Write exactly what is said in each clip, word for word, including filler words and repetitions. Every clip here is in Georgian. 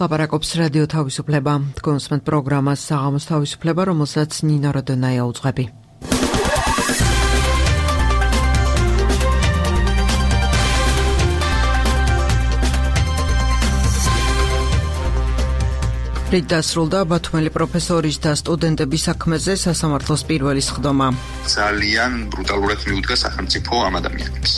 ლაპარაკობს რადიო თავისუფლება. კონსმენთ პროგრამას საღამოს თავისუფლება, რომელსაც ნინო როდონაია უძღვები. რით დასრულდა ბათუმელი პროფესორის და სტუდენტების საქმეზე სასამართლოს პირველი სხდომა. ძალიან ბრუტალურად მიუდგა სახელმწიფო ამ ადამიანებს.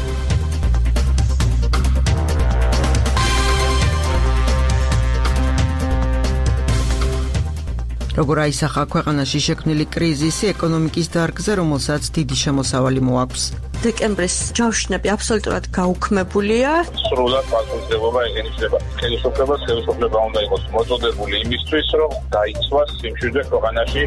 როგორ აისახა ქვეყანაში შექმნილი კრიზისი ეკონომიკის დარგზე, რომელსაც დიდი შემოსავალი მოაქვს. დეკემბრის ჯავშნები აბსოლუტურად გაუქმებულია. სრულად პასუხისმგებლობა ეკენიშნება. ხელისუფლებას ხელისუფლება უნდა იყოს მოწოდებული იმისთვის, რომ დაიცვას სიმშვიდე ქვეყანაში.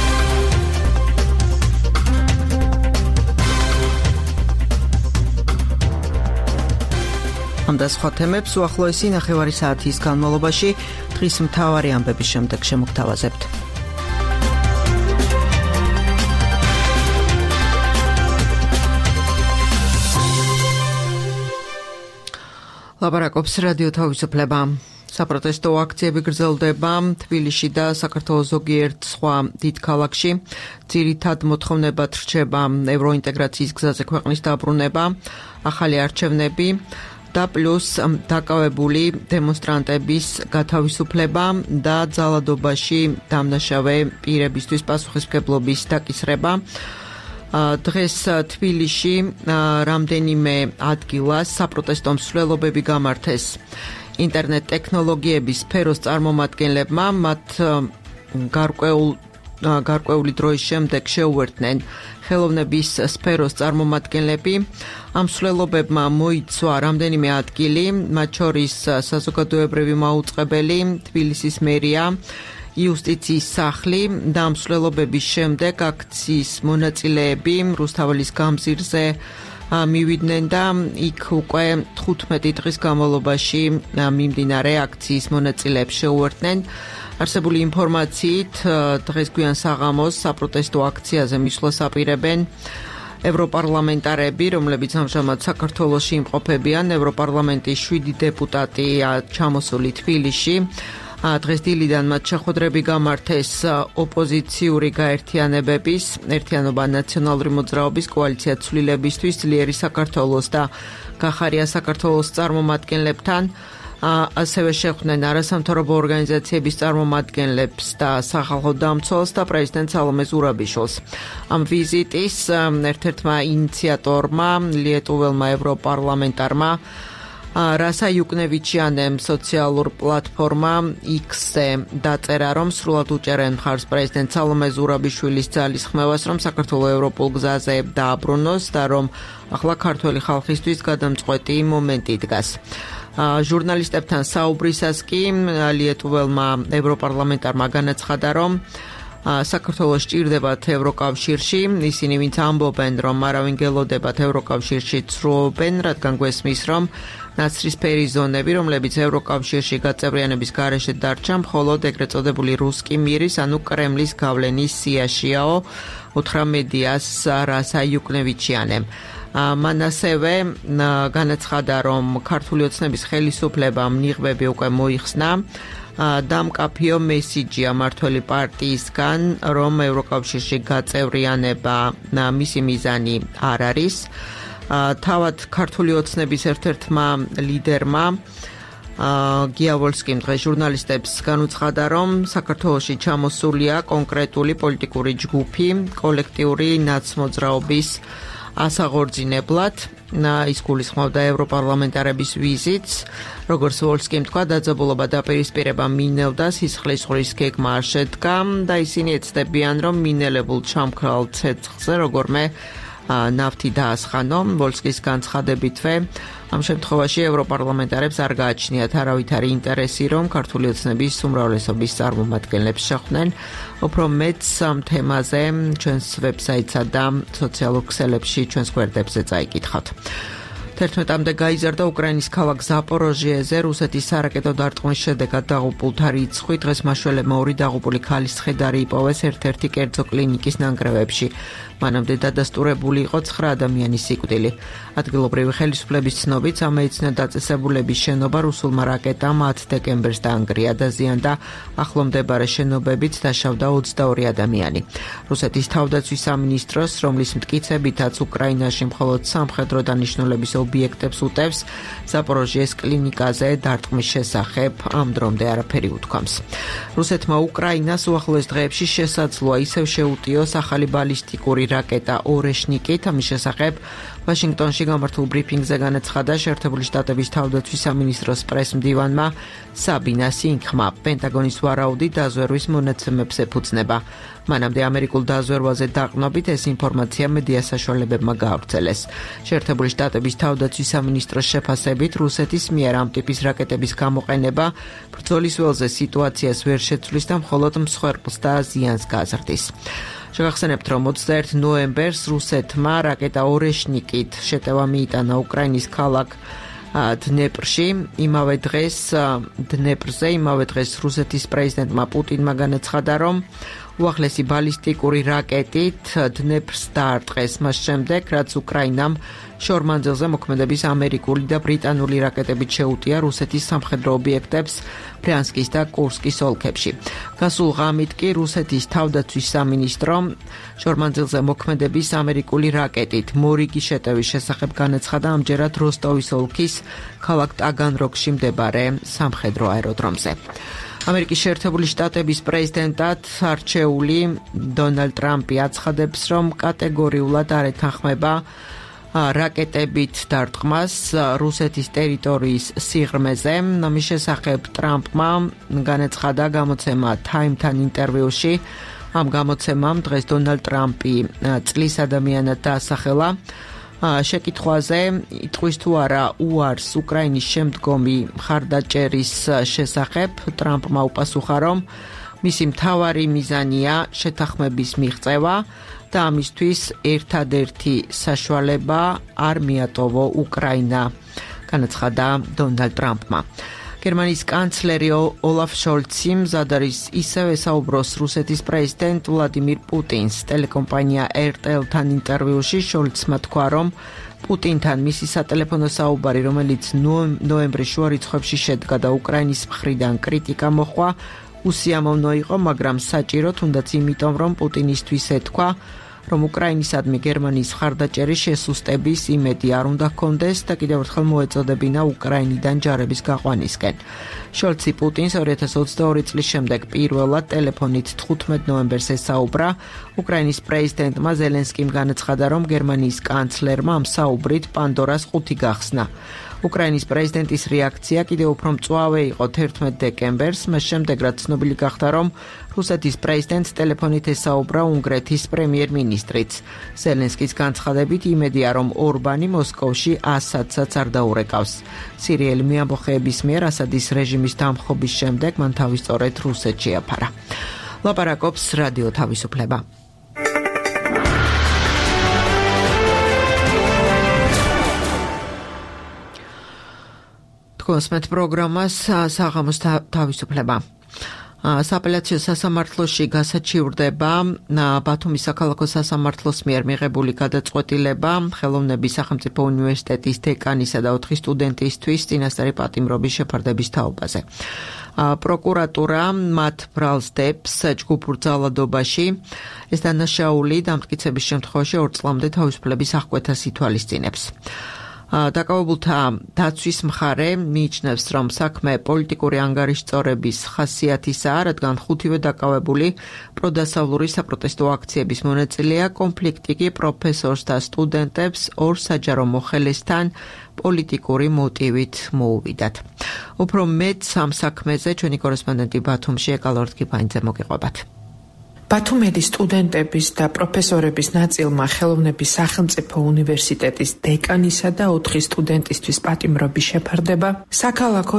ამ და სხვა თემებს უახლოესი ნახევარი საათის განმავლობაში დღის მთავარი ამბების შემდეგ შემოგთავაზებთ. ლაპარაკობს რადიო თავისუფლება. საპროტესტო აქციები გრძელდება თბილისში და საქართველოს ზოგიერთ სხვა დიდ ქალაქში. ძირითად მოთხოვნებად რჩება ევროინტეგრაციის გზაზე ქვეყნის დაბრუნება, ახალი არჩევნები და პლუს დაკავებული დემონსტრანტების გათავისუფლება და ძალადობაში დამნაშავე პირებისთვის პასუხისმგებლობის დაკისრება. დღეს თბილისში რამდენიმე ადგილას საპროტესტო მსვლელობები გამართეს. ინტერნეტ ტექნოლოგიების სფეროს წარმომადგენლებმა მათ გარკვეულ გარკვეული დროის შემდეგ შეუერთდნენ ხელოვნების სფეროს წარმომადგენლები. ამ მსვლელობებმა მოიცვა რამდენიმე ადგილი, მათ შორის საზოგადოებრივი მაუწყებელი, თბილისის მერია, იუსტიციის სახლი და ამ მსვლელობების შემდეგ აქციის მონაწილეები რუსთაველის გამზირზე მივიდნენ და იქ უკვე თხუთმეტი დღის განმავლობაში მიმდინარე აქციის მონაწილეებს შეუერთდნენ. არსებული ინფორმაციით დღეს გვიან საღამოს საპროტესტო აქციაზე მისვლას აპირებენ ევროპარლამენტარები, რომლებიც ამჟამად საქართველოში იმყოფებიან. ევროპარლამენტის შვიდი დეპუტატი ჩამოსული თბილისში. დღეს დილიდან მათ შეხვედრები გამართეს ოპოზიციური გაერთიანებების, ერთიანობა ნაციონალური მოძრაობის, კოალიცია ცვლილებისთვის, ძლიერი საქართველოს და გახარია საქართველოს წარმომადგენლებთან. ასევე შეხვდნენ არასამთავრობო ორგანიზაციების წარმომადგენლებს და სახალხო დამცველს და პრეზიდენტ სალომე ზურაბიშვილს. ამ ვიზიტის ერთ-ერთმა ინიციატორმა, ლიეტუველმა ევროპარლამენტარმა რასა იუკნევიჩიანემ სოციალურ პლატფორმა X-ზე დაწერა, რომ სრულად უჭერენ მხარს პრეზიდენტ სალომე ზურაბიშვილის ძალისხმევას, რომ საქართველოს ევროპულ გზაზე დააბრუნოს და რომ ახლა ქართველი ხალხისთვის გადამწყვეტი მომენტი დგას. ჟურნალისტებთან საუბრისას კი ლიეტუველმა ევროპარლამენტარმა განაცხადა, რომ საქართველოს სჭირდებათ ევროკავშირში, ისინი ვინც ამბობენ, რომ არავინ გელოდებათ ევროკავშირში ცრუობენ, რადგან გვესმის, რომ ნაცრისფერი ზონები, რომლებიც ევროკავშირში გაწევრიანების გარეშე დარჩა, მხოლოდ ეგრეთ წოდებული რუსკი მირის, ანუ კრემლის გავლენის სიაშიაო, უთხრა მედიას რასა იუკნევიჩიანემ. მან ასევე განაცხადა, რომ ქართული ოცნების ხელისუფლებამ ნიღბები უკვე მოიხსნა და მკაფიო მესიჯია მმართველი პარტიისგან, რომ ევროკავშირში გაწევრიანება მისი მიზანი არ არის. თავად ქართული ოცნების ერთ-ერთმა ლიდერმა გიავოლსკიმ დღეს ჟურნალისტებს განუცხადა, რომ საქართველოში ჩამოსულია კონკრეტული პოლიტიკური ჯგუფი კოლექტიური ნაცმოძრაობის ასაღორძინებლად. ის გულისხმობდა ევროპარლამენტარების ვიზიტს. როგორც ვოლსკიმ თქვა, დაძაბულობა დაპირისპირება მინელდა, სისხლის ზღვრის გეგმა არ შედგა და ისინი ეცდებიან, რომ მინელებულ ჩამქრალ ცეცხლზე როგორმე ნავთი დაასხანო. ვოლსკის განცხადებითვე ამ შემთხვევაში ევროპარლამენტარებს არ გააჩნიათ არავითარი ინტერესი, რომ ქართული ოცნების უმრავლესობის წარმომადგენლებს შეხვდნენ. უფრო მეტს ამ თემაზე ჩვენს ვებსაიტსა და სოციალურ ქსელებში ჩვენს გვერდებზე წაიკითხავთ. თერთმეტამდე გაიზარდა უკრაინის ქალაქ ზაპოროჟიეზე რუსეთის სარაკეტო დარტყმის შედეგად დაღუპულთა რიცხვი. დღეს მაშველებმა ორი დაღუპული ქალის ცხედარი იპოვეს ერთ-ერთი კერძო კლინიკის ნანგრევებში. მანამდე დადასტურებული იყო ცხრა ადამიანის სიკვდილი. ადგილობრივი ხელისუფლების ცნობით სამედიცინო დაწესებულების შენობა რუსულმა რაკეტამ ათი დეკემბერს დაანგრია და ზიანდა ახლომდებარე შენობებიც დაშავდა ოცდაორი ადამიანი. რუსეთის თავდაცვის სამინისტროს, რომლის მტკიცებითაც უკრაინაში მხოლოდ სამხედრო დანიშნულების ობიექტებს უტევს, ზაპოროჟიეს კლინიკაზე დარტყმის შესახებ ამ დრომდე არაფერი უთქვამს. რუსეთმა უკრაინას უახლოეს დღეებში შესაძლოა ისევ შეუტიოს ახალი ბალისტიკური რაკეტა ორეშნიკით. ამის შესახებ ვაშინგტონში გამართულ ბრიფინგზე განაცხადა შეერთებული შტატების თავდაცვის სამინისტროს პრესმდივანმა საბინა სინგხმა. პენტაგონის ვარაუდი დაზვერვის მონაცემებს ეფუძნება. მანამდე ამერიკულ დაზვერვაზე დაყრდნობით ეს ინფორმაცია მედია საშუალებებმა გაავრცელეს. შეერთებული შტატების თავდაცვის სამინისტროს შეფასებით რუსეთის მიერ ამ ტიპის რაკეტების გამოყენება ბრძოლის ველზე სიტუაციას ვერ შეცვლის და მხოლოდ მსხვერპლს და ზიანს გაზრდის. შეგახსენებთ, რომ ოცდაერთი ნოემბერს რუსეთმა რაკეტა ორეშნიკით შეტევა მიიტანა უკრაინის ქალაქ დნეპრში. იმავე დღეს დნეპრზე, იმავე დღეს რუსეთის პრეზიდენტმა პუტინმა განაცხადა, რომ უახლესი ბალისტიკური რაკეტით დნეპრს დაარტყეს მას შემდეგ, რაც უკრაინამ შორმანძილზე მოქმედების ამერიკული და ბრიტანული რაკეტებით შეუტია რუსეთის სამხედრო ობიექტებს ბრიანსკის და კურსკის ოლქებში. გასულ ღამით კი რუსეთის თავდაცვის სამინისტრომ შორმანძილზე მოქმედების ამერიკული რაკეტით მორიგი შეტევის შესახებ განაცხადა ამჯერად როსტოვის ოლქის ქალაქ ტაგანროგში მდებარე სამხედრო აეროდრომზე. ამერიკის შეერთებული შტატების პრეზიდენტად არჩეული დონალდ ტრამპი აცხადებს, რომ კატეგორიულად არ ეთანხმება რაკეტებით დარტყმას რუსეთის ტერიტორიის სიღრმეზე. ამის შესახებ ტრამპმა განაცხადა გამოცემა Time-თან ინტერვიუში. ამ გამოცემამ დღეს დონალდ ტრამპი წლის ადამიანად დაასახელა. შეკითხვაზე იტყვის თუ არა უარს უკრაინის შემდგომი მხარდაჭერის შესახებ, ტრამპმა უპასუხა, რომ მისი მთავარი მიზანია შეთანხმების მიღწევა და ამისთვის ერთადერთი საშუალება არ მიატოვო უკრაინა, განაცხადა დონალდ ტრამპმა. გერმანიის კანცლერი ოლაფ შოლცი მზად არის ისევ ესაუბროს რუსეთის პრეზიდენტ ვლადიმირ პუტინს. ტელეკომპანია ერ ტე ელ-თან ინტერვიუში შოლცმა თქვა, რომ პუტინთან მისი სატელეფონო საუბარი, რომელიც ნოემბრის შუა რიცხვებში შედგა და უკრაინის მხრიდან კრიტიკა მოჰყვა, უსიამოვნო იყო, მაგრამ საჭირო, თუნდაც იმიტომ, რომ პუტინისთვის ეთქვა, რომ უკრაინისადმი გერმანიის მხარდაჭერის შესუსტების იმედი არ უნდა ჰქონდეს და კიდევ ერთხელ მოეწოდებინა უკრაინიდან ჯარების გაყვანისკენ. შოლცი პუტინს ორი ათას ოცდაორი წლის შემდეგ პირველად ტელეფონით თხუთმეტ ნოემბერს ესაუბრა. უკრაინის პრეზიდენტმა ზელენსკიმ განაცხადა, რომ გერმანიის კანცლერმა ამ საუბრით პანდორას ყუთი გახსნა. უკრაინის პრეზიდენტის რეაქცია კიდევ უფრო მწვავე იყო თერთმეტ დეკემბერს, მას შემდეგ რაც ცნობილი გახდა, რომ რუსეთის პრეზიდენტს ტელეფონით ესაუბრა უნგრეთის პრემიერ-მინისტრიც. ზელენსკის განცხადებით იმედია, რომ ორბანი მოსკოვში ასადსაც არ დაურეკავს. სირიელი მეამბოხეების მიერ ასადის რეჟიმის დამხობის შემდეგ მან თავი სწორედ რუსეთში აფარა. ლაპარაკობს რადიო თავისუფლება. კოსმეთ პროგრამას საღამოს თავისუფლება. სააპელაციო სასამართლოში გასაჩივრდება ბათუმის საქალაქო სასამართლოს მიერ მიღებული გადაწყვეტილება ხელოვნების სახელმწიფო უნივერსიტეტის დეკანისა და ოთხი სტუდენტისთვის წინასწარი პატიმრობის შეფარდების თაობაზე. პროკურატურა მათ ბრალს დებს ჯგუფურ ძალადობაში. ეს დანაშაული დამტკიცების შემთხვევაში ორ წლამდე თავისუფლების აღკვეთას ითვალისწინებს. დაკავებულთა დაცვის მხარე მიიჩნევს, რომ საქმე პოლიტიკური ანგარიშწორების ხასიათისაა, რადგან ხუთივე დაკავებული პროდასავლური საპროტესტო აქციების მონაწილეა, კონფლიქტი კი პროფესორს და სტუდენტებს ორ საჯარო მოხელესთან პოლიტიკური მოტივით მოუვიდათ. უფრო მეტს ამ საქმეზე ჩვენი კორესპონდენტი ბათუმში ეკალორდ კიფაინძე მოგიყვებათ. ბათუმელის სტუდენტების და პროფესორების ნაწილმა ხელოვნების სახელმწიფო უნივერსიტეტის დეკანისა და ოთხი სტუდენტისთვის პატიმრობის შეფარდება საქალაქო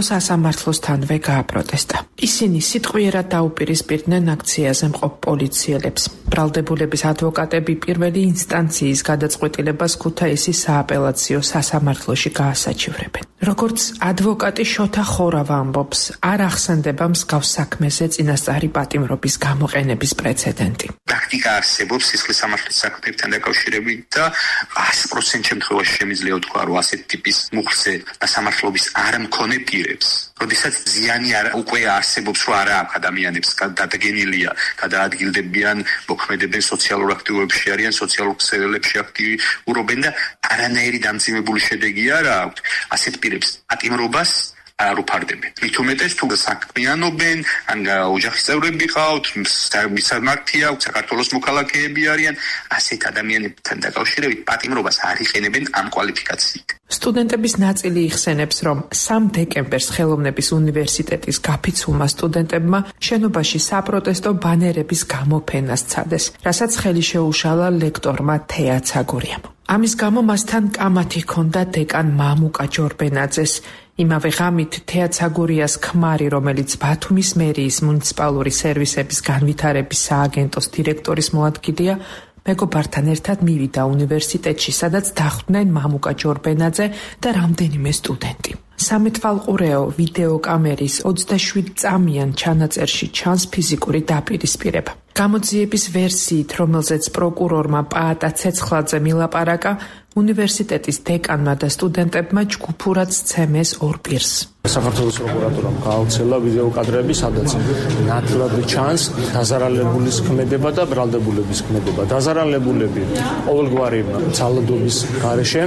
სასამართლოსთანვე გააპროტესტა. ისინი სიტყვიერად დაუპირისპირდნენ აქციაზე მყოფ პოლიციელებს. ბრალდებულების ადვოკატები პირველი ინსტანციის გადაწყვეტილებას ქუთაისის სააპელაციო სასამართლოში გაასაჩივრებენ. როგორც ადვოკატი შოთა ხორავა ამბობს, არ ახსენდება მსგავს საქმეზე წინასწარი პატიმრობის გამოყენების პრეცედენტი. პრაქტიკა არსებობს სისხლის სამართლის საქმეებთან დაკავშირებით და ათი პროცენტ შემთხვევაში შემიძლია ვთქვა, რომ ასეთ ტიპის მუხლზე სამართლობის არ მქონე პირებს, როდესაც ზიანი არ უკვე არსებობს, რომ არა აქ ადამიანებს დადგენილია, გადაადგილდებიან, მოქმედებენ სოციალურ აქტივობებში, არიან სოციალურ ქსელებში აქტიურობენ და არანაირი დამძიმებული შედეგი არ აქვს. ასეთ პირებს პატიმრობას არ უფარდებენ. მით უმეტეს თუ საქმიანობენ, ან ოჯახის წევრები ყავთ, მისამართი აქვს, საქართველოს მოქალაქეები არიან, ასეთ ადამიანებთან დაკავშირებით პატიმრობას არ იყენებენ ამ კვალიფიკაციით. სტუდენტების ნაწილი იხსენებს, რომ სამი დეკემბერს ხელოვნების უნივერსიტეტის გაფიცულმა სტუდენტებმა შენობაში საპროტესტო ბანერების გამოფენა სცადეს, რასაც ხელი შეუშალა ლექტორმა თეა ცაგურიამ. ამის გამო მასთან კამათი ჰქონდა დეკან მამუკა ჯორბენაძეს. იმავე ღამით თეა ცაგურიას ქმარი, რომელიც ბათუმის მერიის მუნიციპალური სერვისების განვითარების სააგენტოს დირექტორის მოადგილეა, მეგობართან ერთად მივიდა უნივერსიტეტში, სადაც დახვდნენ მამუკა ჯორბენაძე და რამდენიმე სტუდენტი. სამეთვალყურეო ვიდეოკამერის ოცდაშვიდ წამიან ჩანაწერში ჩანს ფიზიკური დაპირისპირება. გამოძიების ვერსიით, რომელზეც პროკურორმა პაატა ცეცხლაძე მილაპარაკა, უნივერსიტეტის დეკანმა და სტუდენტებმა ჯგუფურად სცემეს ორ პირს. საქართველოს პროკურატურამ გააუცილა ვიდეოკადრები, სადაც ნათლად ჩანს დაზარალებულის ქმედება და ბრალდებულების ქმედება. დაზარალებულები ყოველგვარი ძალადობის გარეშე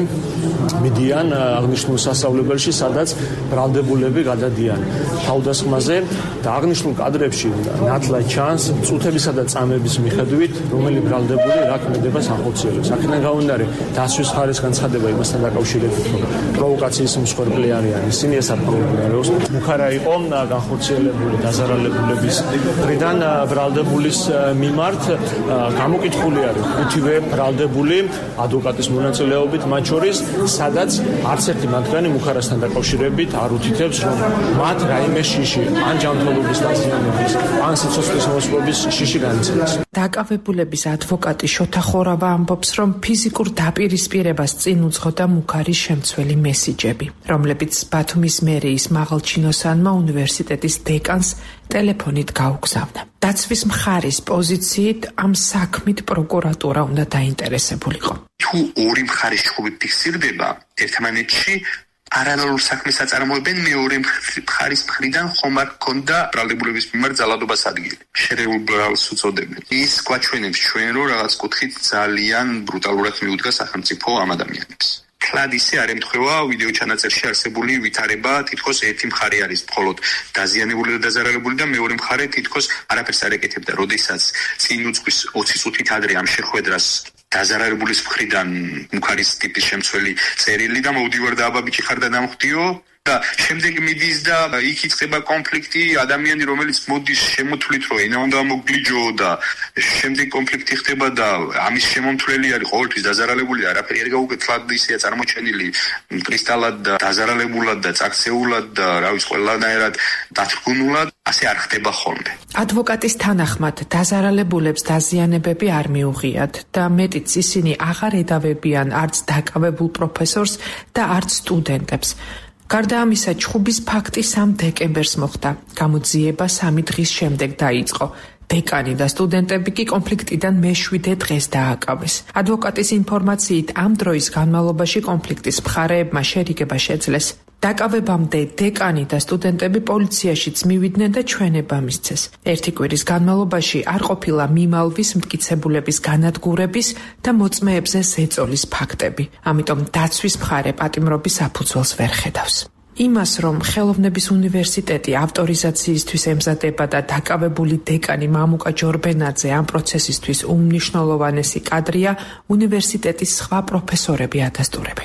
მიდიან აღნიშნულ სასწავლებელში, სადაც ბრალდებულები გადადიან თავდასხმაზე და აღნიშნულ კადრებში ნათლად ჩანს წუთებისა და წამების მიხედვით, რომელი ბრალდებული რა ქმედებას ახორციელებს. აქედან გამომდინარე, დასვლის ხარის განცხადება იმასთან დაკავშირებით, რომ პროვოკაციის მსხვერპლი არიან ისინი, ეს აფრთხილდება. მუხარა იყო განხორციელებული დაზარალებულების მხრიდან ბრალდებულის მიმართ. გამოკითხული არის ხუთივე ბრალდებული ადვოკატის მონაწილეობით, მათ შორის, სადაც არც ერთი მათგანი მუხარასთან დაკავშირებით არ უთითებს, რომ მათ რაიმე შიში ან ჯანმრთელობის დაზიანების ან სიცოცხლის მოსწრობის შიში განიცდეს. დაკავებულების ადვოკატი შოთა ხორავა ამბობს, რომ ფიზიკურ დაპირისპირებას წინ უძღოდა მუხარის შემცველი მესიჯები, რომლებიც ბათუმის მერიის მაღალჩინოსანმა უნივერსიტეტის დეკანს ტელეფონით გაუგზავნა. დაცვის მხარის პოზიციით ამ საქმით პროკურატურა უნდა დაინტერესებულიყო. თუ ორი მხარის ჯგუფი ფიქსირდება ერთმანეთში, არანორმალურ საქმეს აწარმოებენ, მეორე მხარის მხრიდან ხომ არ ქონდა ბრალდებულების მიმართ ძალადობას ადგილი. შერეულ ბრალს უწოდებენ. ის გვაჩვენებს ჩვენ, რომ რაღაც კუთხით ძალიან ბრუტალურად მიუდგა სახელმწიფო ამ ადამიანებს. თლად ისე არ ემთხვევა ვიდეო ჩანაწერში არსებული ვითარება, თითქოს ერთი მხარე არის მხოლოდ დაზიანებული და დაზარალებული და მეორე მხარე თითქოს არაფერს არ ეკეთებდა. როდესაც წინ უძღვის ოცი წუთით ადრე ამ შეხვედრას დაზარალებულის მხრიდან მუხარის ტიპის შემცველი წერილი და მოვდივარ და აბა ბიჭი ხარ და დამხვდიო და შემდეგ მიდის და იქ იწყება კონფლიქტი, ადამიანი რომელიც მოდის შემოთვლით რომ ენა უნდა მოგლიჯო და შემდეგ კონფლიქტი ხდება და ამის შემომთვლელი არის ყოველთვის დაზარალებული, არაფერი არ გაუკეთლად ისეა წარმოჩენილი კრისტალად და დაზარალებულად და წაქცეულად და რა ვიცი ყველანაირად დათრგუნულად, ასე არ ხდება ხოლმე. ადვოკატის თანახმად დაზარალებულებს დაზიანებები არ მიუღიათ და მეტიც ისინი აღარ ედავებიან არც დაკავებულ პროფესორს და არც სტუდენტებს. გარდა ამისა, ჩხუბის ფაქტი სამი დეკემბერს მოხდა. გამოძიება სამი დღის შემდეგ დაიწყო. დეკანი და სტუდენტები კი კონფლიქტიდან მეშვიდე დღეს დააკავეს. ადვოკატის ინფორმაციით, ამ დროის განმავლობაში კონფლიქტის მხარეებმა შერიგება შეძლეს. დაკავებამდე დეკანი და სტუდენტები პოლიციაშიც მივიდნენ და ჩვენება მისცეს. ერთი კვირის განმავლობაში არ ყოფილა მიმალვის, მტკიცებულების განადგურების და მოწმეებზე ზეწოლის ფაქტები. ამიტომ დაცვის მხარე პატიმრობის საფუძველს ვერ ხედავს. იმას, რომ ხელოვნების უნივერსიტეტი ავტორიზაციისთვის ემზადება და დაკავებული დეკანი მამუკა ჯორბენაძე ამ პროცესისთვის უმნიშვნელოვანესი კადრია, უნივერსიტეტის სხვა პროფესორები ადასტურებენ.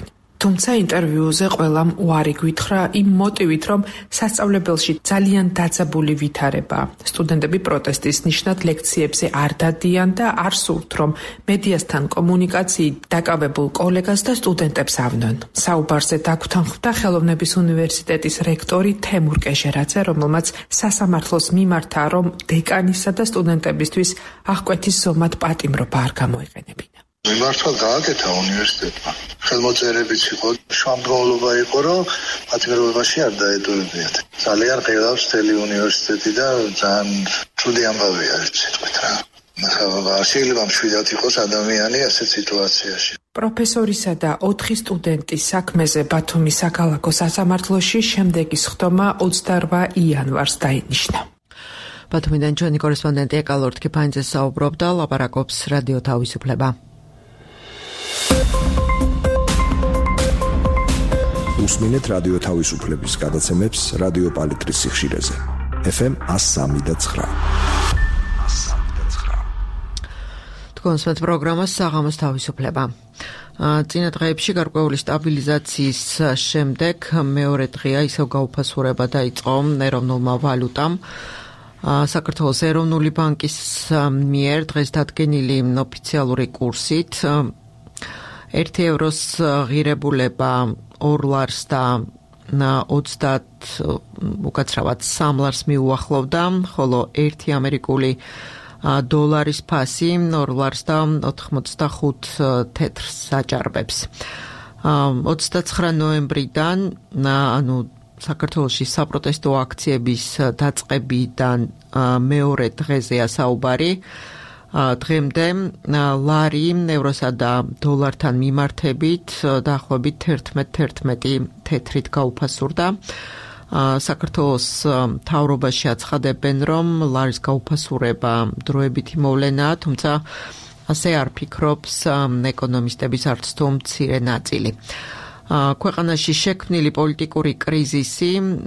თუმცა ინტერვიუზე ყველამ უარი გვითხრა იმ მოტივით, რომ სასწავლებელში ძალიან დაძაბული ვითარებაა. სტუდენტები პროტესტის ნიშნად ლექციებზე არ დადიან და არ სურთ, რომ მედიასთან კომუნიკაციით დაკავებულ კოლეგას და სტუდენტებს ავნონ. საუბარზე დაგვრთანხმდა ხელოვნების უნივერსიტეტის რექტორი თემურ კეჟერაძე, რომელმაც სასამართლოს მიმართა, რომ დეკანისა და სტუდენტებისთვის აღკვეთის ზომად პატიმრობა არ გამოიყენებინა. მიმართვა გააკეთა უნივერსიტეტმა. ხელმოწერებიც იყო, შუამდგომლობა იყო, რომ პატიმრობაში არ დაეტოვებიათ. ძალიან ღელავს მთელი უნივერსიტეტი და ძალიან ცუდი ამბავია ეს სიტყვით რა. არ შეიძლება მშვიდად იყოს ადამიანი ასეთ სიტუაციაში. პროფესორისა და ოთხი სტუდენტის საქმეზე ბათუმის საქალაქო სასამართლოში შემდეგი სხდომა ოცდაორ იანვარს დაინიშნა. ბათუმიდან ჩვენი კორესპონდენტი ეკალორთ კიფანიძე საუბრობდა, ლაპარაკობს რადიო თავისუფლება. უსმინეთ რადიო თავისუფლების გადაცემებს რადიო პალიტრის სიხშირეზე. ეფ ემ one oh three point nine. კონსვეთ პროგრამას საღამოს თავისუფლება. წინა დღეებში გარკვეული სტაბილიზაციის შემდეგ მეორე დღეა ისევ გაუფასურება დაიწყო ეროვნულმა ვალუტამ. საქართველოს ეროვნული ბანკის მიერ დღეს დადგენილი ოფიციალური კურსით ერთი ევროს ღირებულება ორ ლარს და ოცდაათ უკაცრავად სამ ლარს მიუახლოვდა, ხოლო ერთი ამერიკული დოლარის ფასი ორ ლარს და ოთხმოცდახუთ თეთრს აჭარბებს. ოცდაცხრა ნოემბრიდან, ანუ საქართველოში საპროტესტო აქციების დაწყებიდან მეორე დღეზეა საუბარი. დღემდე ლარი ევროსა და დოლართან მიმართებით დაახლოებით თერთმეტ თერთმეტი თეთრით გაუფასურდა. საქართველოს მთავრობაში აცხადებენ, რომ ლარის გაუფასურება დროებითი მოვლენაა, თუმცა ასე არ ფიქრობს ეკონომისტების არც თუ მცირე ნაწილი. ქვეყანაში შექმნილი პოლიტიკური კრიზისი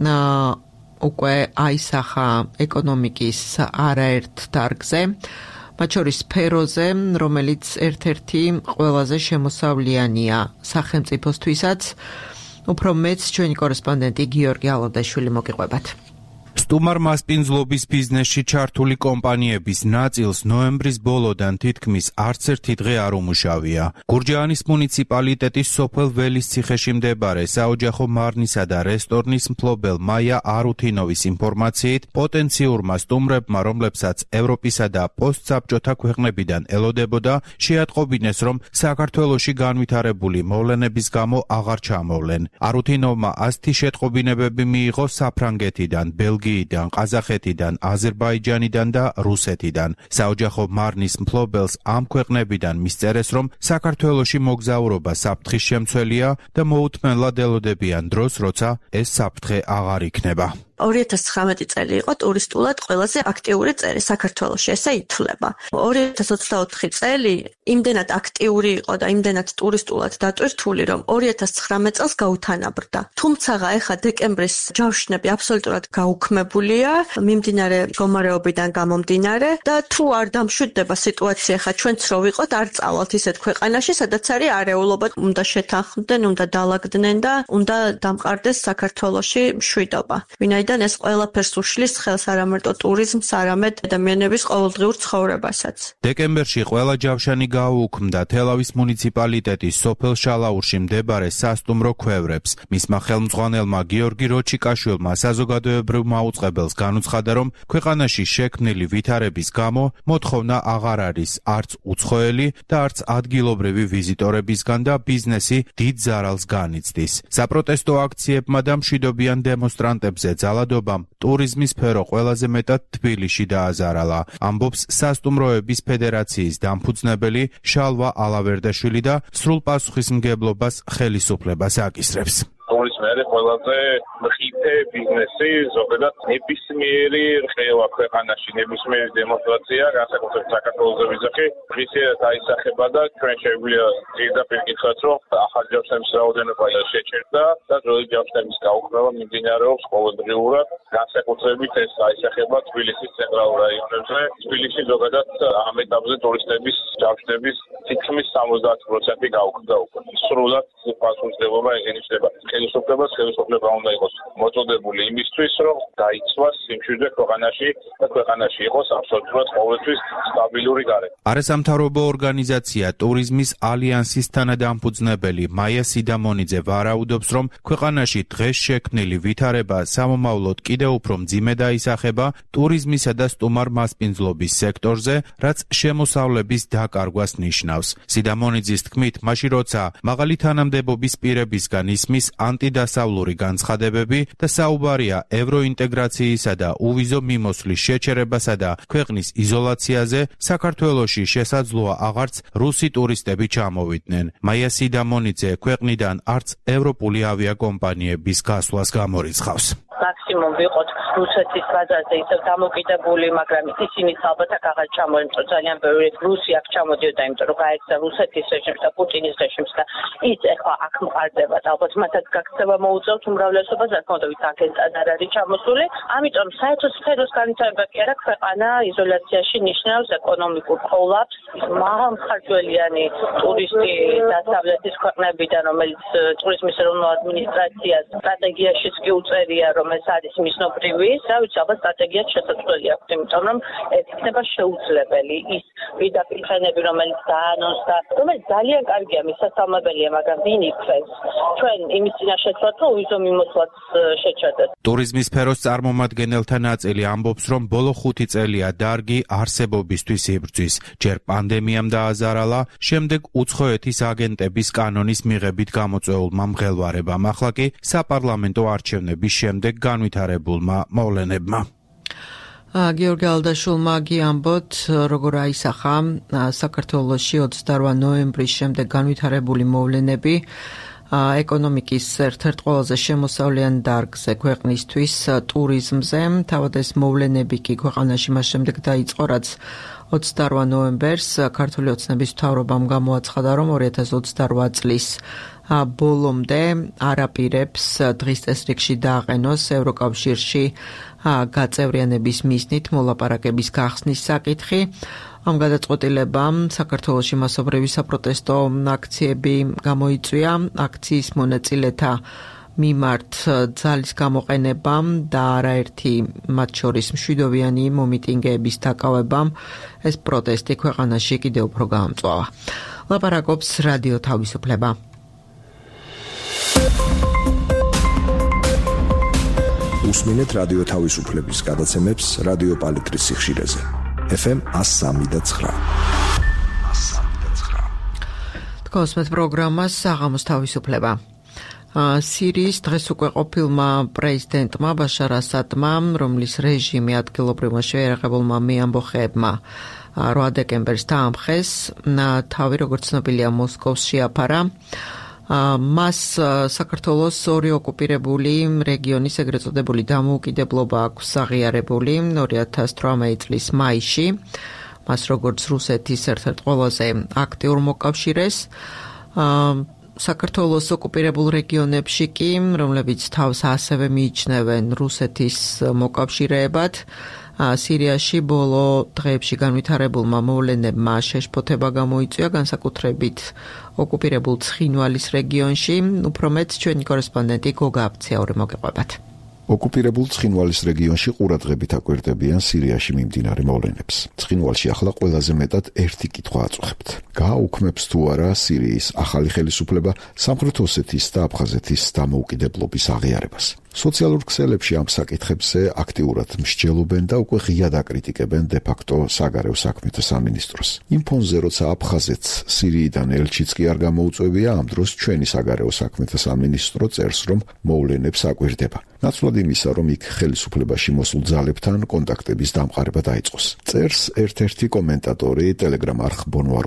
უკვე აისახა ეკონომიკის არაერთ დარგზე, მათ შორის სფეროზე, რომელიც ერთ-ერთი ყველაზე შემოსავლიანია სახელმწიფოსთვისაც. უფრო მეც ჩვენი კორესპონდენტი გიორგი ალოდაშვილი მოგიყვებათ. სტუმარ მასპინძლობის ბიზნესში ჩართული კომპანიების ნაწილს ნოემბრის ბოლოდან თითქმის არც ერთი დღე არ უმუშავია. გურჯაანის მუნიციპალიტეტის სოფელ ველის ციხეში მდებარე საოჯახო მარნისა და რესტორნის მფლობელ მაია არუთინოვის ინფორმაციით, პოტენციურმა სტუმრებმა, რომლებსაც ევროპისა და პოსტსაბჭოთა ქვეყნებიდან ელოდებოდა, შეატყობინეს, რომ საქართველოში განვითარებული მოვლენების გამო აღარ ჩამოვლენ. არუთინოვმა ასეთი შეტყობინებები მიიღო საფრანგეთიდან, ბელგიიდან, ყაზახეთიდან, აზერბაიჯანიდან და რუსეთიდან. საოჯახო მარნის მფლობელს ამ ქვეყნებიდან მისწერეს, რომ საქართველოში მოგზაურობა საფრთხის შემცველია და მოუთმენლად ელოდებიან დროს, როცა ეს საფრთხე აღარ იქნება. ორი ათას ცხრამეტი წელი იყო ტურისტულად ყველაზე აქტიური წელი საქართველოში, ესე ითვლება. ორი ათას ოცდაოთხი წელი იმდენად აქტიური იყო და იმდენად ტურისტულად დატვირთული, რომ ორი ათას ცხრამეტ წელს გაუთანაბრდა. თუმცა ეხა დეკემბრის ჯავშნები აბსოლუტურად გაუქმებულია, მიმდინარე მდგომარეობიდან გამომდინარე და თუ არ დამშვიდდება სიტუაცია, ხა ჩვენც რო ვიყოთ, არ წავალთ ისეთ ქვეყანაში, სადაც არის არეულობა, უნდა შეთანხმდნენ, უნდა დაალაგდნენ და უნდა დამყარდეს საქართველოში მშვიდობა. ვინაიდან ეს ყველაფერს უშლის ხელს არამარტო ტურიზმს, არამედ ადამიანების ყოველდღიურ ცხოვრებასაც. დეკემბერში ყველა ჯავშანი გაუუქმდა თელავის მუნიციპალიტეტის სოფელ შალაურში მდებარე სასტუმრო ქვევრებს. მისმა ხელმძღვანელმა გიორგი როჩიკაშვილმა საზოგადოებრივ მაუწყებელს განუცხადა, რომ ქვეყანაში შექმნილი ვითარების გამო მოთხოვნა აღარ არის არც უცხოელი და არც ადგილობრივი ვიზიტორებისგან და ბიზნესი დიდ ზარალს განიცდის. საპროტესტო აქციებმა და მშვიდობიან დემონსტრანტებზე ძალადობამ ტურიზმის სფერო ყველაზე მეტად თბილისში დააზარალა, ამბობს სასტუმროების ფედერაციის დამფუძნებელი შალვა ალავერდაშვილი და სრულ პასუხისმგებლობას ხელისუფლებას აკისრებს. ტურიზმი არის ყველაზე ხით თითე ბიზნესი ზოგადად ნებისმიერი რხევა ქვეყანაში, ნებისმიერი დემონსტრაცია, განსაკუთრებით საქართველოს ვიზახი, ღირსად დაისახება და ჩვენ შეგვიძლია პირდაპირ გითხრათ, რომ ახალი ჯავშნების რაოდენობა შეჩერდა და ძველი ჯავშნების გაუქმება მიმდინარეობს ყოველდღიურად, განსაკუთრებით ეს დაისახება თბილისის ცენტრალურ რაიონებზე. თბილისში ზოგადად ამ ეტაპზე ტურისტების ჯავშნების თითქმის სამოცდაათი პროცენტი გაუქმდა უკვე. სრულად პასუხისმგებლობა ეღინიშნება. ხელისუფლებას ხელისუფლება უნდა იყოს მოწოდებული იმისთვის, რომ დაიცვას სიმშვიდე ქვეყანაში და ქვეყანაში იყოს აბსოლუტურად ყოველთვის სტაბილური გარემო. არასამთავრობო ორგანიზაცია ტურიზმის ალიანსის თანადამფუძნებელი მაია სიდამონიძე ვარაუდობს, რომ ქვეყანაში დღეს შექმნილი ვითარება სამომავლოდ კიდევ უფრო მძიმე დაისახება ტურიზმისა და სტუმარ მასპინძლობის სექტორზე, რაც შემოსავლების დაკარგვას ნიშნავს. სიდამონიძის თქმით, მაშინ როცა მაღალი თანამდებობის პირებისგან ისმის ანტიდასავლური განცხადებები და საუბარია ევროინტეგრაციისა და უვიზო მიმოსვლის შეჩერებასა და ქვეყნის იზოლაციაზე, საქართველოში შესაძლოა აღარც რუსი ტურისტები ჩამოვიდნენ. მაია სიდამონიძე ქვეყნიდან არც ევროპული ავიაკომპანიების გასვლას გამორიცხავს. მაქსიმუმ ვიყოთ რუსეთის ბაზარზე ისევ დამოკიდებული, მაგრამ ისინიც ალბათ აქ აღარ ჩამოემწო. ძალიან ბევრი რუსი აქ ჩამოდიოდა, იმიტომ რომ გაეცა რუსეთის რეჟიმს და პუტინის რეჟიმს და ის ეხლა აქ მყარდება. ალბათ მათაც გაქცევა მოუწევთ უმრავლესობას, რა თქმა უნდა, ვით აქედან არ არის ჩამოსული. ამიტომ საერთო სფეროს განვითარება კი არა, ქვეყანა იზოლაციაში ნიშნავს ეკონომიკურ კოლაფსს. მაღალმხარჯველიანი ტურისტი დასავლეთის ქვეყნებიდან, რომელიც ტურიზმის ეროვნულ ადმინისტრაციას სტრატეგიაშიც კი უწერია, რომ ეს არის მისნობრივი, რა ვიცი, ალბათ სტრატეგიაც შესაძლებელი აქვს, იმიტომ რომ ეს იქნება შეუძლებელი. ის პირდაპირ ფრენები, რომელიც დაანონსდა, რომელიც ძალიან კარგია, მისასალმებელია, მაგრამ ვინ იქცევს? ჩვენ იმის წინაშე ვთქვათ, რომ უვიზო მიმოსვლაც შეჩერდეს. ტურიზმის სფეროს წარმომადგენელთა ნაწილი ამბობს, რომ ბოლო ხუთი წელია დარგი არსებობისთვის იბრძვის. ჯერ პანდემიამ დააზარალა, შემდეგ უცხოეთის აგენტების კანონის მიღებით გამოწვეულმა მღელვარებამ, ახლა კი საპარლამენტო არჩევნების შემდეგ განვითარებულმა მოვლენებმა. გიორგი ალდაშულმა გიამბოთ, როგორ აისახა საქართველოში ოცდაოთხ ნოემბრის შემდეგ განვითარებული მოვლენები ეკონომიკის ერთ-ერთ ყველაზე შემოსავლიან დარგზე ქვეყნისთვის ტურიზმზე. თავად ეს მოვლენები კი ქვეყანაში მას შემდეგ დაიწყო, რაც ოცდაოთხ ნოემბერს ქართული ოცნების მთავრობამ გამოაცხადა, რომ ორი ათას ოცდაოთხ წლის ბოლომდე არაპირებს დღის წესრიგში დააყენოს ევროკავშირში გაწევრიანების მიზნით მოლაპარაკების გახსნის საკითხი. ამ გადაწყვეტილებამ საქართველოში მასობრივი საპროტესტო აქციები გამოიწვია. აქციის მონაწილეთა მიმართ ძალის გამოყენებამ და არაერთი მათ შორის მშვიდობიანი მომიტინგეების დაკავებამ ეს პროტესტი ქვეყანაში კიდევ უფრო გაამწვავა. ლაპარაკობს რადიო თავისუფლება. უსმინეთ რადიო თავისუფლების გადაცემებს რადიო პალიტრის სიხშირეზე. ეფ ემ one oh three point nine. თქვენს პროგრამას საღამოს თავისუფლება. სირიის დღეს უკვე ყოფილმა პრეზიდენტმა ბაშარ ასადმა, რომლის რეჟიმი ადგილობრივმა შეიარაღებულმა მეამბოხეებმა რვა დეკემბერს დაამხეს, თავი როგორც ცნობილია მოსკოვს შეაფარა. მას საქართველოს ორი ოკუპირებული რეგიონის ეგრეთ წოდებული დამოუკიდებლობა აქვს აღიარებული ორი ათას თვრამეტი წლის მაისში. მას როგორც რუსეთის ერთ-ერთ ყველაზე აქტიურ მოკავშირეს, საქართველოს ოკუპირებულ რეგიონებში კი, რომლებიც თავს ასევე მიიჩნევენ რუსეთის მოკავშირეებად, სირიაში ბოლო დღეებში განვითარებულმა მოვლენებმა შეშფოთება გამოიწვია, განსაკუთრებით ოკუპირებულ ცხინვალის რეგიონში. უფრო მეტ ჩვენი კორესპონდენტი გოგა აფციური მოგეყვებათ. ოკუპირებულ ცხინვალის რეგიონში ყურადღებით აკვირდებიან სირიაში მიმდინარე მოვლენებს. ცხინვალში ახლა ყველაზე მეტად ერთი კითხვა აწუხებთ. გააუქმებს თუ არა სირიის ახალი ხელისუფლება სამხრეთ ოსეთის და აფხაზეთის დამოუკიდებლობის აღიარებას? სოციალურ ქსელებში ამ საკითხებზე აქტიურად მსჯელობენ და უკვე ღიად აკრიტიკებენ დე-ფაქტო საგარეო საქმეთა სამინისტროს. იმ ფონზე, როცა აფხაზეთს სირიიდან ელჩიც კი არ გამოუწვევია, ამ დროს ჩვენი საგარეო საქმეთა სამინისტრო წერს, რომ მოვლენებს აკვირდება. ნაცვლად იმისა, რომ იქ ხელისუფლებაში მოსულ ძალებთან კონტაქტების დამყარება დაიწყოს. წერს ერთ-ერთი კომენტატორი ტელეგრამ არხ ბონვარონში.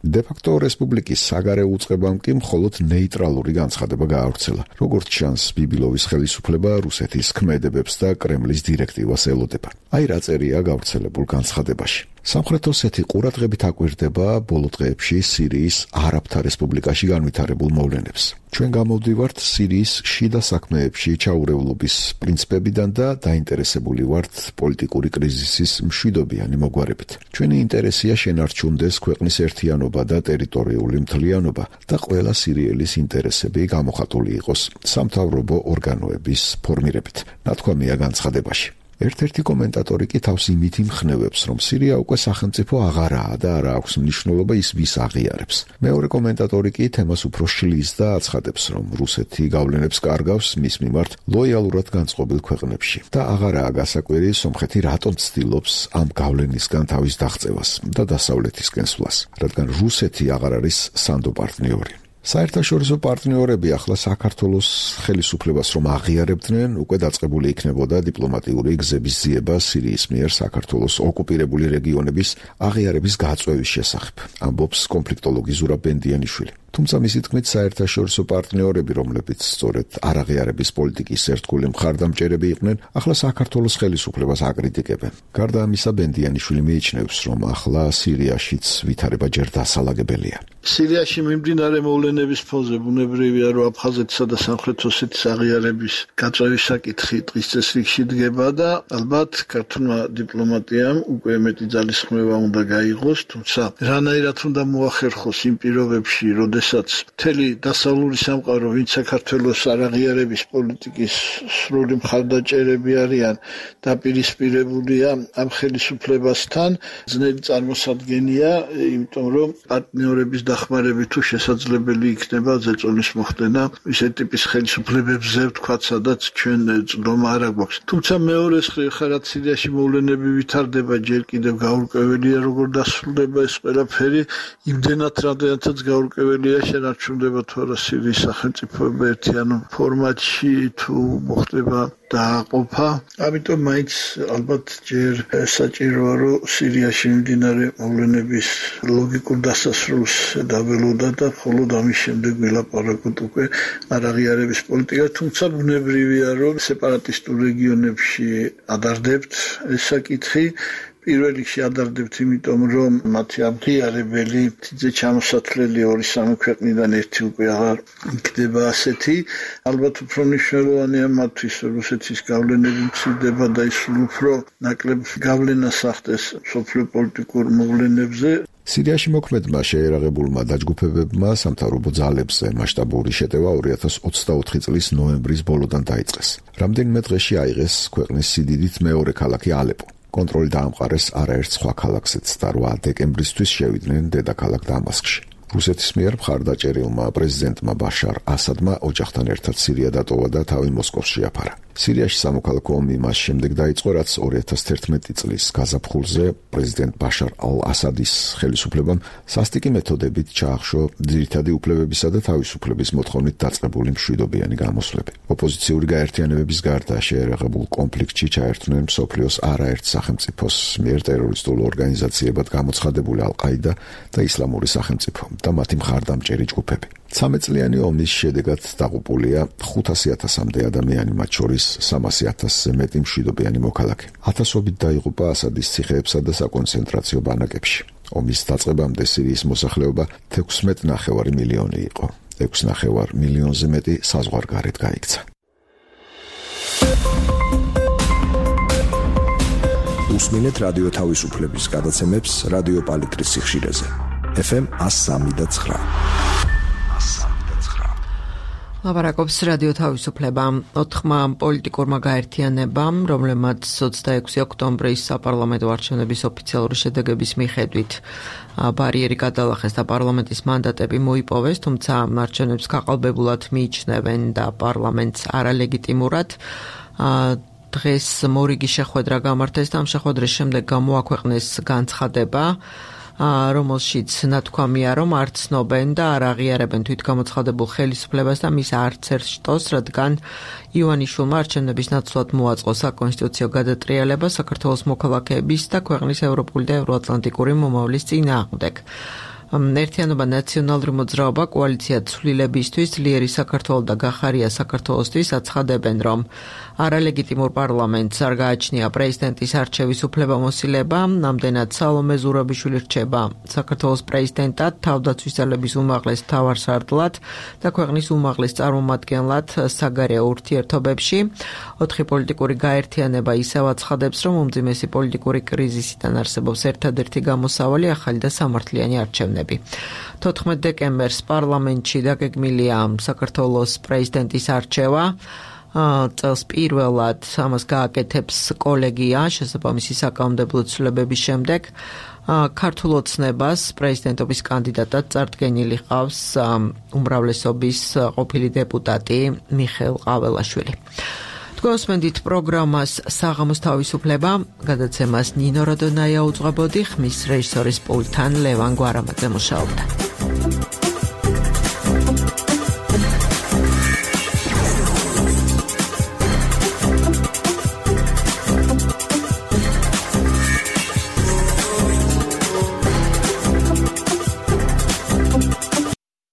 დე-ფაქტო რესპუბლიკის საგარეო უწყებამ კი მხოლოდ ნეიტრალური განცხადება გაავრცელა. როგორც ჩანს, ბიბილოვის ხელისუფლება რუსეთის ქმედებებს და კრემლის დირექტივას ელოდება. აი რა წერია გავრცელებულ განცხადებაში. სამხრეთ ოსეთი ყურადღებით აკვირდება ბოლო დღეებში სირიის არაბთა რესპუბლიკაში განვითარებულ მოვლენებს. ჩვენ გამოვდივართ სირიის შიდა საქმეებში ჩაურევლობის პრინციპებიდან და დაინტერესებული ვართ პოლიტიკური კრიზისის მშვიდობიანი მოგვარებით. ჩვენი ინტერესია შენარჩუნდეს ქვეყნის ერთიანობა და ტერიტორიული მთლიანობა და ყველა სირიელის ინტერესები გამოხატული იყოს სამთავრობო ორგანოების ფორმირებით. ნათქვამია განცხადებაში. ერთ-ერთი კომენტატორი კი თავს იმით იმხნევებს, რომ სირია უკვე სახელმწიფო აღარაა და არა აქვს მნიშვნელობა ის ვის აღიარებს. მეორე კომენტატორი კი თემას უფრო შლის და აცხადებს, რომ რუსეთი გავლენებს კარგავს მის მიმართ ლოიალურად განწყობილ ქვეყნებში და აღარაა გასაკვირი სომხეთი რატომ ცდილობს ამ გავლენისგან თავის დაღწევას და დასავლეთისკენ სვლას, რადგან რუსეთი აღარ არის სანდო პარტნიორი. საერთაშორისო პარტნიორები ახლა საქართველოს ხელისუფლებას რომ აღიარებდნენ, უკვე დაწყებული იქნებოდა დიპლომატიური გზების ძიება სირიის მიერ საქართველოს ოკუპირებული რეგიონების აღიარების გაწევის შესახებ, ამბობს კონფლიქტოლოგი ზურაბ ბენდიანიშვილი. თუმცა მისი თქმით საერთაშორისო პარტნიორები, რომლებიც სწორედ არაღიარების პოლიტიკის ერთგული მხარდამჭერები იყვნენ, ახლა საქართველოს ხელისუფლებას აკრიტიკებენ. გარდა ამისა, ბენდიანიშვილი მიიჩნევს, რომ ახლა სირიაშიც ვითარება ჯერ დასალაგებელია. სირიაში მიმდინარე მოვლენების ფონზე ბუნებრივია, რომ აფხაზეთისა და სამხრეთ ოსეთის აღიარების გაწევის საკითხი დღის წესრიგში დგება და ალბათ ქართულმა დიპლომატიამ უკვე მეტი ძალისხმევა უნდა გაიღოს, თუმცა რანაირად უნდა მოახერხოს იმ პირობებში, როდესაც მთელი დასავლური სამყარო, ვინც საქართველოს არაღიარების პოლიტიკის სრული მხარდაჭერები არიან, დაპირისპირებულია ამ ხელისუფლებასთან, ძნელი წარმოსადგენია, იმიტომ რომ პარტნიორების დახმარებით თუ შესაძლებელი იქნება ზეწოლის მოხდენა ისეთ ტიპის ხელისუფლებებზე, ვთქვათ, სადაც ჩვენ წვდომა არ აქვს. თუმცა მეორე ხარად სირიაში მოვლენები ვითარდება, ჯერ კიდევ გაურკვეველია როგორ დასრულდება ეს ყველაფერი, იმდენად რამდენადაც გაურკვეველია შენარჩუნდება თუ არა სირიის სახელმწიფოება ერთიან ფორმატში თუ მოხდება დააყოფა. ამიტომ მაინც ალბათ ჯერ საჭიროა რომ სირიაში მიმდინარე მოვლენების ლოგიკურ დასასრულს დაველოდა და მხოლოდ ამის შემდეგ ვილაპარაკოთ უკვე არაღიარების პოლიტიკა, თუმცა ბუნებრივია რომ სეპარატისტულ რეგიონებში ადარდებთ ეს საკითხი. პირველ რიგში ადარდებთ, იმიტომ რომ მათი აღიარებელი თიძე ჩამოსათვლელი ორი სამი ქვეყნიდან ერთი უკვე აღარ იქნება ასეთი. ალბათ უფრო მნიშვნელოვანია მათთვის რუსეთის გავლენები მცირდება და ის უფრო ნაკლებ გავლენას ახდენს სოფლიო პოლიტიკურ მოვლენებზე. სირიაში მოქმედმა შეერაღებულმა დაჯგუფებებმა სამთავრობო ძალებზე მასშტაბური შეტევა ორი ათას ოცდაოთხი წლის ნოემბრის ბოლოდან დაიწყეს. რამდენიმე დღეში აიღეს ქვეყნის სიდიდით მეორე ქალაქი ალეპო. კონტროლი დაამყარეს არაერთ სხვა ქალაქზეც და რვა დეკემბრისთვის შევიდნენ დედაქალაქ დამასკში. რუსეთის მიერ მხარდაჭერილმა პრეზიდენტმა ბაშარ ასადმა ოჯახთან ერთად სირია დატოვა და თავი მოსკოვში აფარა. სირიაში სამოქალაქო ომი მას შემდეგ დაიწყო, რაც ორი ათას თერთმეტი წლის გაზაფხულზე პრეზიდენტ ბაშარ ალ-ასადის ხელისუფლებამ სასტიკი მეთოდებით ჩაახშო ძირითადი უფლებებისა და თავისუფლების მოთხოვნით დაწყებული მშვიდობიანი გამოსვლები. ოპოზიციური გაერთიანებების გარდა შეერაღებულ კონფლიქტში ჩაერთვნენ მსოფლიოს არაერთ სახელმწიფოს მიერ ტერორისტულ ორგანიზაციებად გამოცხადებული ალ-ყაიდა და ისლამური სახელმწიფო და მათი მხარდამჭერი ჯგუფები. ცამეტწლიანი ომის შედეგად დაღუპულია ხუთასი ათასამდე ადამიანი, მათ შორის სამასი ათასზე მეტი მშვიდობიანი მოქალაქე. ათასობით დაიღუპა ასადის ციხეებსა და საკონცენტრაციო ბანაკებში. ომის დაწყებამდე სირიის მოსახლეობა თექვსმეტ ნახევარი მილიონი იყო. ექვს ნახევარ მილიონზე მეტი საზღვარგარეთ გაიქცა. უსმინეთ რადიო თავისუფლების გადაცემებს რადიო პალიტრის სიხშირეზე. ეფ ემ ას სამი და ცხრა. ლაპარაკობს რადიო თავისუფლება. ოთხმა პოლიტიკურმა გაერთიანებამ, რომლებმაც ოცდაექვსი ოქტომბრის საპარლამენტო არჩევნების ოფიციალური შედეგების მიხედვით ბარიერი გადალახეს და პარლამენტის მანდატები მოიპოვეს, თუმცა არჩევნებს გაყალბებულად მიიჩნევენ და პარლამენტს არალეგიტიმურად. დღეს მორიგი შეხვედრა გამართეს და ამ შეხვედრის შემდეგ გამოაქვეყნეს განცხადება, რომელშიც ნათქვამია, რომ არ ცნობენ და არ აღიარებენ თვითგამოცხადებულ ხელისუფლებას და მის არც ერთ შტოს, რადგან ივანიშვილმა არჩევნების ნაცვლად მოაწყო საკონსტიტუციო გადატრიალება საქართველოს მოქალაქეების და ქვეყნის ევროპული და ევროატლანტიკური მომავლის წინააღმდეგ. ერთიანობა ნაციონალური მოძრაობა კოალიცია ცვლილებისთვის ძლიერი საქართველო და გახარია საქართველოსთვის აცხადებენ, რომ არალეგიტიმურ პარლამენტს არ გააჩნია პრეზიდენტის არჩევის უფლებამოსილება, ამდენად სალომე ზურაბიშვილი რჩება საქართველოს პრეზიდენტად, თავდაცვის ძალების უმაღლეს მთავარსარდლად და ქვეყნის უმაღლეს წარმომადგენლად საგარეო ურთიერთობებში. ოთხი პოლიტიკური გაერთიანება ისევ აცხადებს, რომ უმძიმესი პოლიტიკური კრიზისიდან არსებობს ერთადერთი გამოსავალი ახალი და სამართლიანი არჩევნები. თოთხმეტ დეკემბერს პარლამენტში დაგეგმილია საქართველოს პრეზიდენტის არჩევა. წელს პირველად ამას გააკეთებს კოლეგია შესაბამისი საკანონმდებლო ცვლილებების შემდეგ. ქართულ ოცნებას პრეზიდენტობის კანდიდატად წარდგენილი ყავს უმრავლესობის ყოფილი დეპუტატი მიხეილ ყაველაშვილი. გოსმენდით პროგრამას საღამოს თავისუფლება, გადაცემას ნინო როდონაია უძღვებოდი, ხმის რეჟისორის პულტთან ლევან გვარამაძე მუშაობდა.